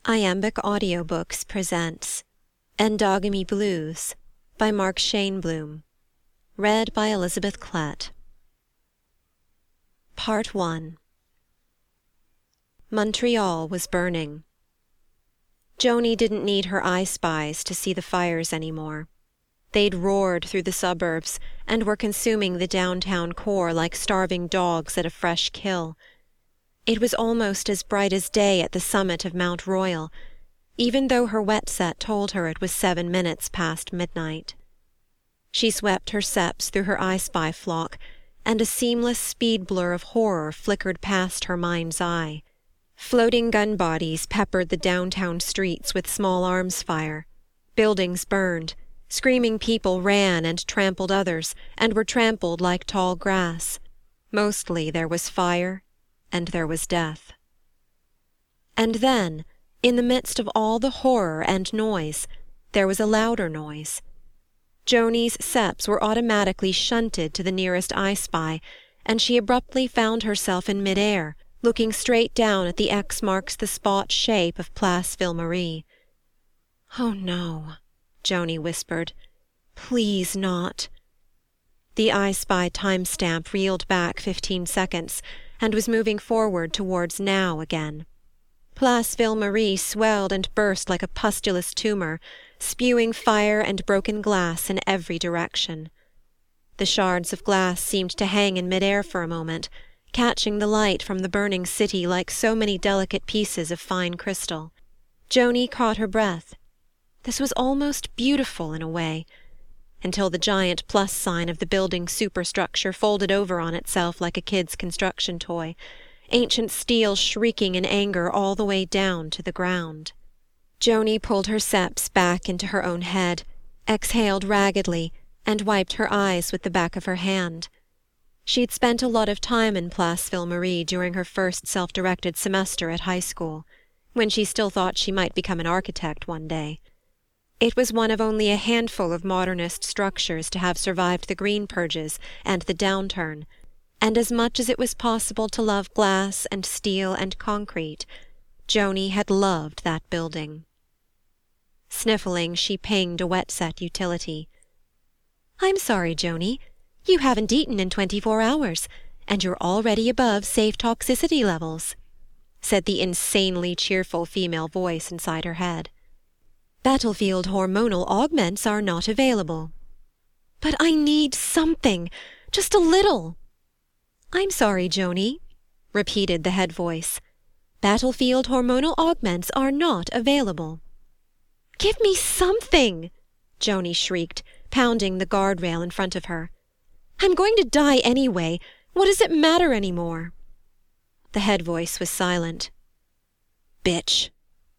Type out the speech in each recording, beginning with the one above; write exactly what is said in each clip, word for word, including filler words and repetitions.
Iambic Audiobooks presents Endogamy Blues by Mark Shainbloom. Read by Elizabeth Klett. Part one. Montreal was burning. Joni didn't need her eye-spies to see the fires anymore. They'd roared through the suburbs and were consuming the downtown core like starving dogs at a fresh kill. It was almost as bright as day at the summit of Mount Royal, even though her wet-set told her it was seven minutes past midnight. She swept her steps through her I-Spy flock, and a seamless speed blur of horror flickered past her mind's eye. Floating gun bodies peppered the downtown streets with small arms fire. Buildings burned. Screaming people ran and trampled others, and were trampled like tall grass. Mostly there was fire, and there was death. And then, in the midst of all the horror and noise, there was a louder noise. Joni's steps were automatically shunted to the nearest I-Spy, and she abruptly found herself in mid-air, looking straight down at the X marks the spot shape of Place Ville-Marie. "Oh no," Joni whispered. "Please not." The I-Spy timestamp reeled back fifteen seconds, and was moving forward towards now again. Place Ville-Marie swelled and burst like a pustulous tumour, spewing fire and broken glass in every direction. The shards of glass seemed to hang in mid-air for a moment, catching the light from the burning city like so many delicate pieces of fine crystal. Joni caught her breath. This was almost beautiful in a way, until the giant plus sign of the building superstructure folded over on itself like a kid's construction toy, ancient steel shrieking in anger all the way down to the ground. Joni pulled her steps back into her own head, exhaled raggedly, and wiped her eyes with the back of her hand. She'd spent a lot of time in Place Ville-Marie during her first self-directed semester at high school, when she still thought she might become an architect one day. It was one of only a handful of modernist structures to have survived the green purges and the downturn, and as much as it was possible to love glass and steel and concrete, Joni had loved that building. Sniffling, she pinged a wet-set utility. "I'm sorry, Joni. You haven't eaten in twenty-four hours, and you're already above safe toxicity levels," said the insanely cheerful female voice inside her head. "Battlefield hormonal augments are not available." "But I need something, just a little." "I'm sorry, Joni," repeated the head voice. "Battlefield hormonal augments are not available." "Give me something!" Joni shrieked, pounding the guardrail in front of her. "I'm going to die anyway. What does it matter anymore?" The head voice was silent. "Bitch."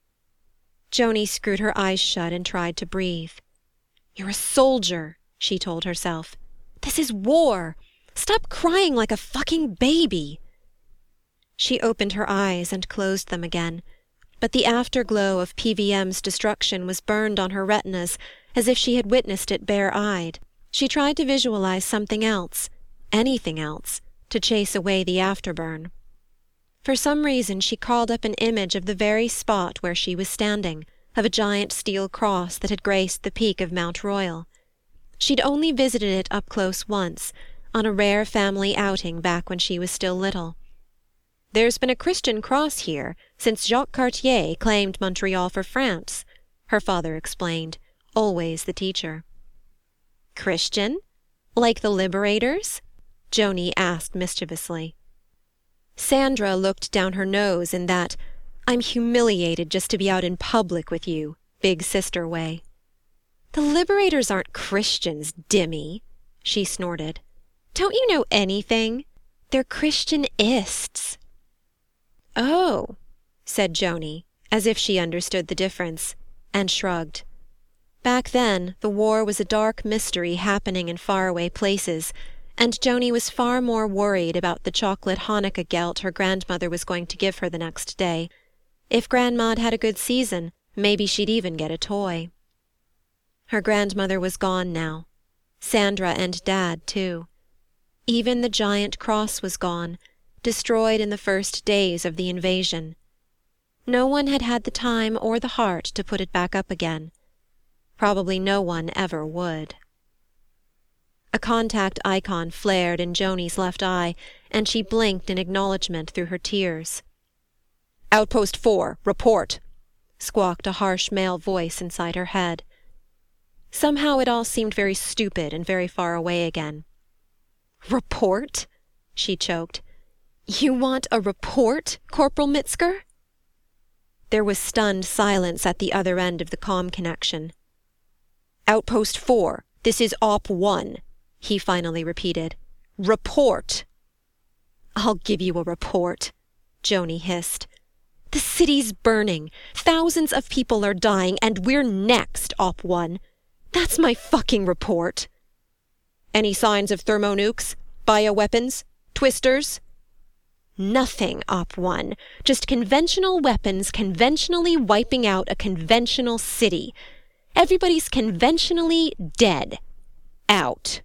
Joni screwed her eyes shut and tried to breathe. "You're a soldier," she told herself. "This is war. Stop crying like a fucking baby." She opened her eyes and closed them again, but the afterglow of P V M's destruction was burned on her retinas as if she had witnessed it bare-eyed. She tried to visualize something else, anything else, to chase away the afterburn. For some reason she called up an image of the very spot where she was standing, of a giant steel cross that had graced the peak of Mount Royal. She'd only visited it up close once, on a rare family outing back when she was still little. "There's been a Christian cross here since Jacques Cartier claimed Montreal for France," her father explained, always the teacher. "Christian? Like the Liberators?" Joni asked mischievously. Sandra looked down her nose in that "I'm humiliated just to be out in public with you" big sister way. "The Liberators aren't Christians, Dimmy," she snorted. "Don't you know anything? They're Christianists." "Oh," said Joni, as if she understood the difference, and shrugged. Back then, the war was a dark mystery happening in faraway places, and Joni was far more worried about the chocolate Hanukkah gelt her grandmother was going to give her the next day. If Grandma'd had a good season, maybe she'd even get a toy. Her grandmother was gone now. Sandra and Dad, too. Even the giant cross was gone, destroyed in the first days of the invasion. No one had had the time or the heart to put it back up again. Probably no one ever would. A contact icon flared in Joni's left eye, and she blinked in acknowledgement through her tears. "Outpost four, report!" squawked a harsh male voice inside her head. Somehow it all seemed very stupid and very far away again. "Report?" she choked. "You want a report, Corporal Mitsker?" There was stunned silence at the other end of the comm connection. "Outpost four, this is Op one," he finally repeated. "Report!" "I'll give you a report," Joni hissed. "The city's burning. Thousands of people are dying, and we're next, Op one. That's my fucking report." "Any signs of thermonukes? Bioweapons? Twisters?" "Nothing, Op one. Just conventional weapons conventionally wiping out a conventional city. Everybody's conventionally dead. Out."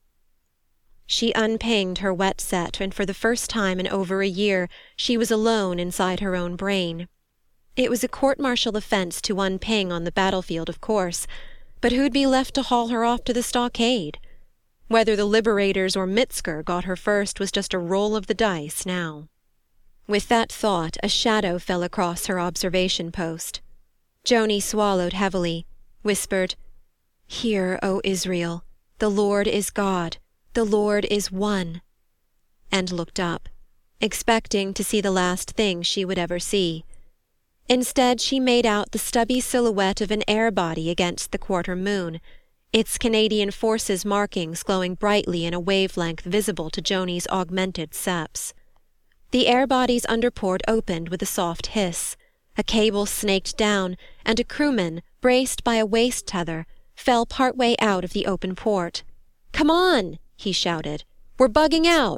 She unpinged her wet set, and for the first time in over a year she was alone inside her own brain. It was a court-martial offense to unping on the battlefield, of course, but who'd be left to haul her off to the stockade? Whether the Liberators or Mitsker got her first was just a roll of the dice now. With that thought, a shadow fell across her observation post. Joni swallowed heavily, whispered, "Hear, O Israel, the Lord is God, the Lord is one," and looked up, expecting to see the last thing she would ever see. Instead, she made out the stubby silhouette of an air body against the quarter moon, its Canadian Forces markings glowing brightly in a wavelength visible to Joni's augmented seps. The air body's underport opened with a soft hiss, a cable snaked down, and a crewman, braced by a waist tether, fell partway out of the open port. "Come on!" he shouted. "We're bugging out!"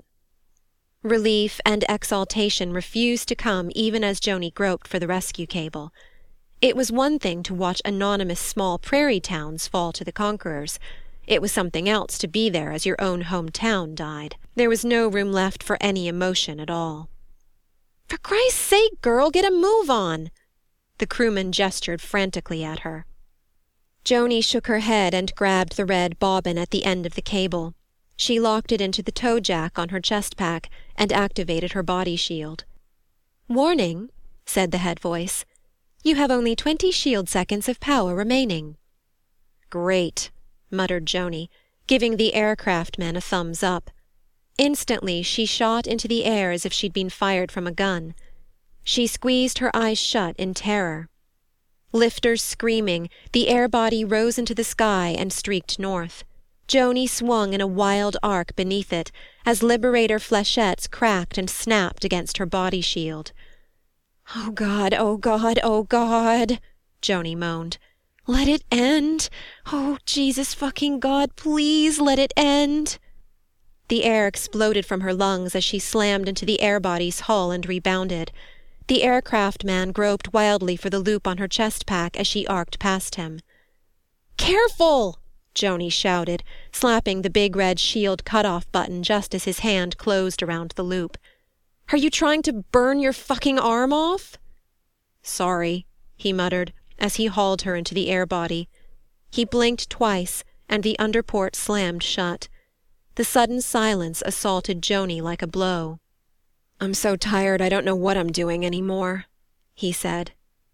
Relief and exaltation refused to come even as Joni groped for the rescue cable. It was one thing to watch anonymous small prairie towns fall to the conquerors. It was something else to be there as your own hometown died. There was no room left for any emotion at all. "For Christ's sake, girl, get a move on!" The crewman gestured frantically at her. Joni shook her head and grabbed the red bobbin at the end of the cable. She locked it into the toe jack on her chest pack and activated her body shield. "Warning," said the head voice. "You have only twenty shield seconds of power remaining." "Great," muttered Joni, giving the aircraftman a thumbs up. Instantly she shot into the air as if she'd been fired from a gun. She squeezed her eyes shut in terror. Lifters screaming, the air body rose into the sky and streaked north. Joni swung in a wild arc beneath it, as Liberator flechettes cracked and snapped against her body shield. "Oh God, oh God, oh God," Joni moaned. "Let it end! Oh, Jesus fucking God, please let it end!" The air exploded from her lungs as she slammed into the air body's hull and rebounded. The aircraft man groped wildly for the loop on her chest pack as she arced past him. "Careful!" Joni shouted, slapping the big red shield cutoff button just as his hand closed around the loop. "Are you trying to burn your fucking arm off?" "Sorry," he muttered, as he hauled her into the air body. He blinked twice, and the underport slammed shut. The sudden silence assaulted Joni like a blow. "I'm so tired I don't know what I'm doing anymore," he said.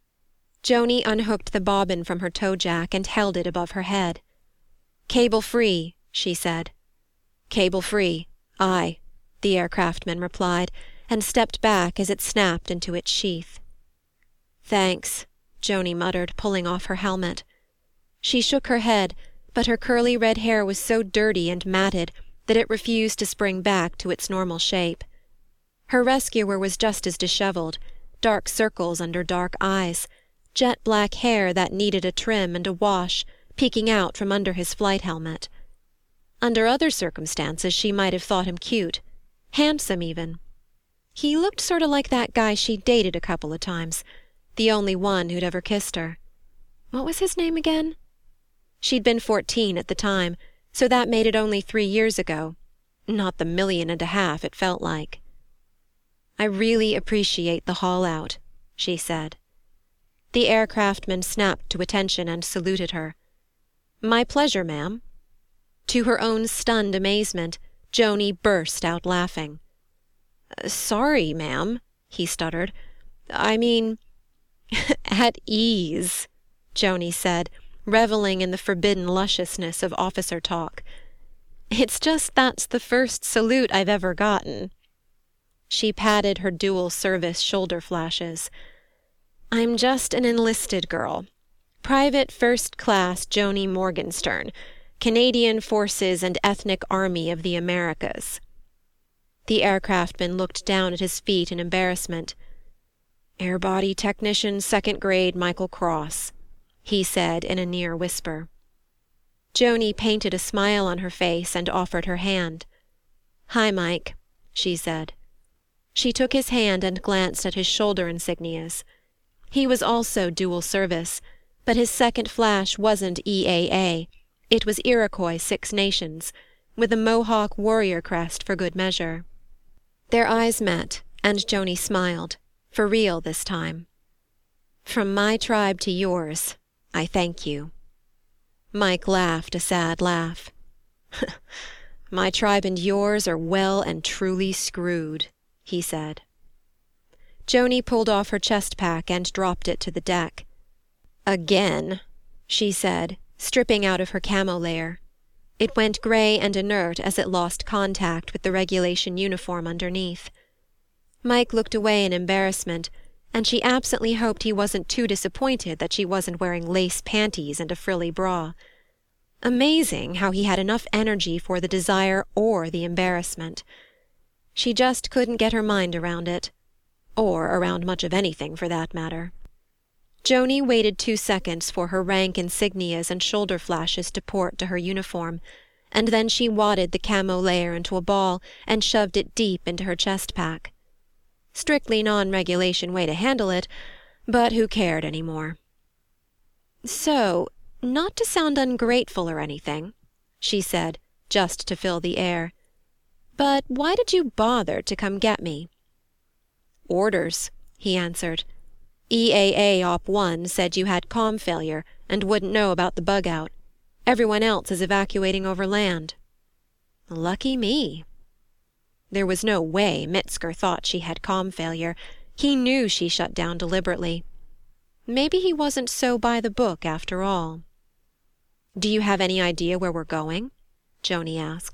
Joni unhooked the bobbin from her toe jack and held it above her head. "Cable free," she said. "Cable free, aye," the aircraftman replied, and stepped back as it snapped into its sheath. "Thanks," Joni muttered, pulling off her helmet. She shook her head, but her curly red hair was so dirty and matted that it refused to spring back to its normal shape. Her rescuer was just as dishevelled, dark circles under dark eyes, jet-black hair that needed a trim and a wash, peeking out from under his flight helmet. Under other circumstances she might have thought him cute, handsome even. He looked sort of like that guy she'd dated a couple of times, the only one who'd ever kissed her. What was his name again? She'd been fourteen at the time, so that made it only three years ago, not the million and a half it felt like. "I really appreciate the haul-out," she said. The aircraftman snapped to attention and saluted her. "My pleasure, ma'am." To her own stunned amazement, Joni burst out laughing. "Sorry, ma'am," he stuttered. "I mean—" "At ease," Joni said, reveling in the forbidden lusciousness of officer talk. "It's just that's the first salute I've ever gotten." She patted her dual-service shoulder flashes. "I'm just an enlisted girl. Private First Class Joni Morgenstern, Canadian Forces and Ethnic Army of the Americas." The aircraftman looked down at his feet in embarrassment. "Airbody Technician, second grade, Michael Cross," he said in a near whisper. Joni painted a smile on her face and offered her hand. "Hi, Mike," she said. She took his hand and glanced at his shoulder insignias. He was also dual service, but his second flash wasn't E A A, it was Iroquois Six Nations, with a Mohawk warrior crest for good measure. Their eyes met, and Joni smiled, for real this time. "From my tribe to yours, I thank you." Mike laughed a sad laugh. "My tribe and yours are well and truly screwed," he said. Joni pulled off her chest pack and dropped it to the deck. "Again," she said, stripping out of her camo layer. It went grey and inert as it lost contact with the regulation uniform underneath. Mike looked away in embarrassment, and she absently hoped he wasn't too disappointed that she wasn't wearing lace panties and a frilly bra. Amazing how he had enough energy for the desire or the embarrassment. She just couldn't get her mind around it. Or around much of anything, for that matter. Joni waited two seconds for her rank insignias and shoulder flashes to port to her uniform, and then she wadded the camo layer into a ball and shoved it deep into her chest pack. Strictly non-regulation way to handle it, but who cared any more? "So, not to sound ungrateful or anything," she said, just to fill the air, "but why did you bother to come get me?" "Orders," he answered. "E A A Op one said you had comm failure and wouldn't know about the bug-out. Everyone else is evacuating over land." "Lucky me." There was no way Metzger thought she had comm failure. He knew she shut down deliberately. Maybe he wasn't so by the book after all. "Do you have any idea where we're going?" Joni asked.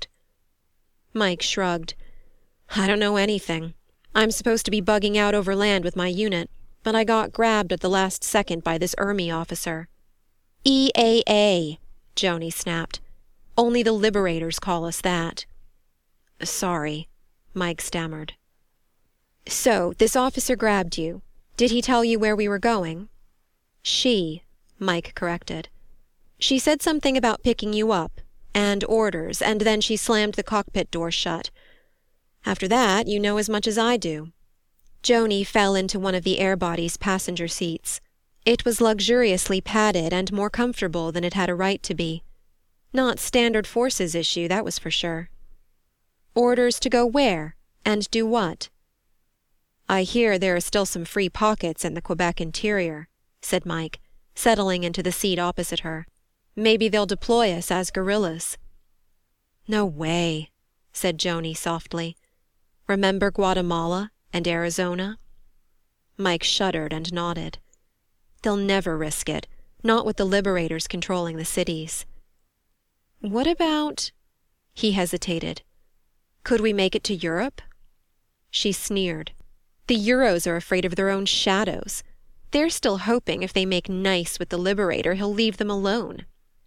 Mike shrugged. "I don't know anything. I'm supposed to be bugging out over land with my unit, but I got grabbed at the last second by this Army officer." "E A A," Joni snapped. "Only the Liberators call us that." "Sorry," Mike stammered. "So, this officer grabbed you. Did he tell you where we were going?" "She," Mike corrected. "She said something about picking you up, and orders, and then she slammed the cockpit door shut. After that, you know as much as I do." Joni fell into one of the Airbody's passenger seats. It was luxuriously padded and more comfortable than it had a right to be. Not standard forces issue, that was for sure. "Orders to go where? And do what?" "I hear there are still some free pockets in the Quebec interior," said Mike, settling into the seat opposite her. "Maybe they'll deploy us as guerrillas." "No way," said Joni softly. "Remember Guatemala and Arizona?" Mike shuddered and nodded. "They'll never risk it, not with the Liberators controlling the cities." "What about—" He hesitated. "Could we make it to Europe?" She sneered. "The Euros are afraid of their own shadows. They're still hoping if they make nice with the Liberator he'll leave them alone."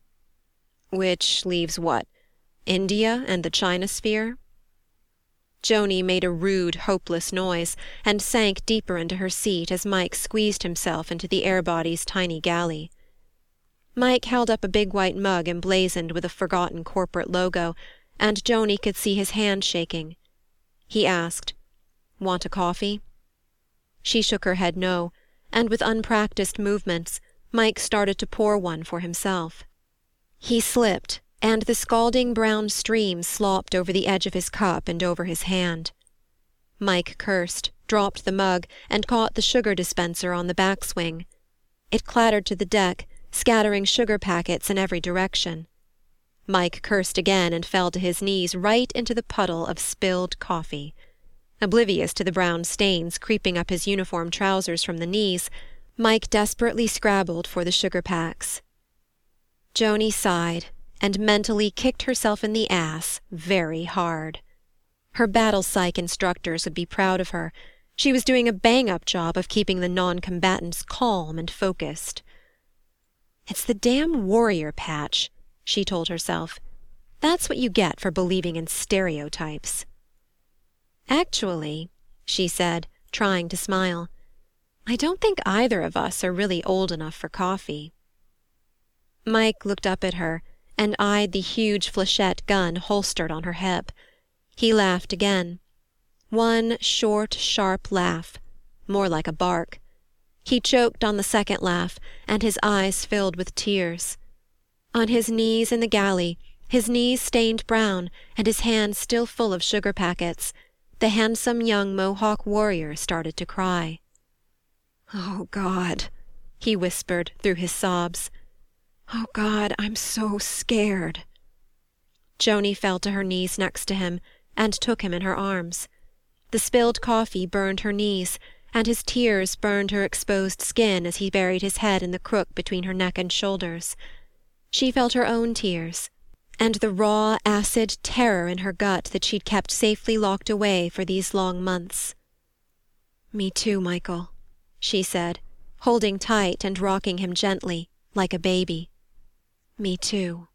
"Which leaves what? India and the China sphere?" Joni made a rude, hopeless noise, and sank deeper into her seat as Mike squeezed himself into the Airbody's tiny galley. Mike held up a big white mug emblazoned with a forgotten corporate logo, and Joni could see his hand shaking. He asked, "Want a coffee?" She shook her head no, and with unpracticed movements, Mike started to pour one for himself. He slipped, and the scalding brown stream slopped over the edge of his cup and over his hand. Mike cursed, dropped the mug, and caught the sugar dispenser on the backswing. It clattered to the deck, scattering sugar packets in every direction. Mike cursed again and fell to his knees right into the puddle of spilled coffee. Oblivious to the brown stains creeping up his uniform trousers from the knees, Mike desperately scrabbled for the sugar packs. Joni sighed and mentally kicked herself in the ass very hard. Her battle psych instructors would be proud of her. She was doing a bang-up job of keeping the non-combatants calm and focused. "It's the damn warrior patch," she told herself. "That's what you get for believing in stereotypes." "Actually," she said, trying to smile, "I don't think either of us are really old enough for coffee." Mike looked up at her and eyed the huge flechette gun holstered on her hip. He laughed again. One short, sharp laugh, more like a bark. He choked on the second laugh, and his eyes filled with tears. On his knees in the galley, his knees stained brown and his hands still full of sugar packets, the handsome young Mohawk warrior started to cry. "Oh, God," he whispered through his sobs. "Oh, God, I'm so scared." Joni fell to her knees next to him and took him in her arms. The spilled coffee burned her knees, and his tears burned her exposed skin as he buried his head in the crook between her neck and shoulders. She felt her own tears, and the raw, acid terror in her gut that she'd kept safely locked away for these long months. "Me too, Michael," she said, holding tight and rocking him gently, like a baby. "Me too."